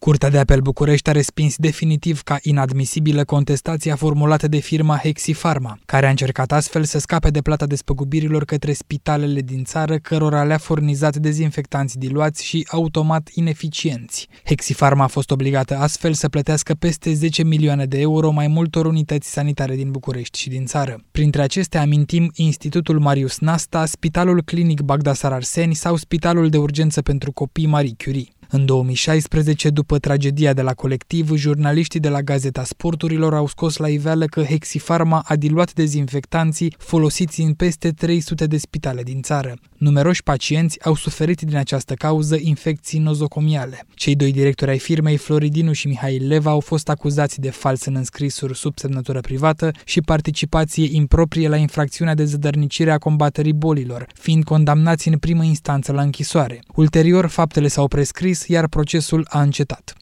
Curtea de Apel București a respins definitiv ca inadmisibilă contestația formulată de firma Hexifarma, care a încercat astfel să scape de plata despăgubirilor către spitalele din țară, cărora le-a furnizat dezinfectanți diluați și automat ineficienți. Hexifarma a fost obligată astfel să plătească peste 10 milioane de euro mai multor unități sanitare din București și din țară. Printre acestea amintim Institutul Marius Nasta, Spitalul Clinic Bagdasar Arseni sau Spitalul de Urgență pentru Copii Marie Curie. În 2016, după tragedia de la Colectiv, jurnaliștii de la Gazeta Sporturilor au scos la iveală că Hexifarma a diluat dezinfectanții folosiți în peste 300 de spitale din țară. Numeroși pacienți au suferit din această cauză infecții nozocomiale. Cei doi directori ai firmei, Floridinu și Mihail Leva, au fost acuzați de fals în înscrisuri sub semnătură privată și participație improprie la infracțiunea de zădărnicire a combaterii bolilor, fiind condamnați în primă instanță la închisoare. Ulterior, faptele s-au prescris, iar procesul a încetat.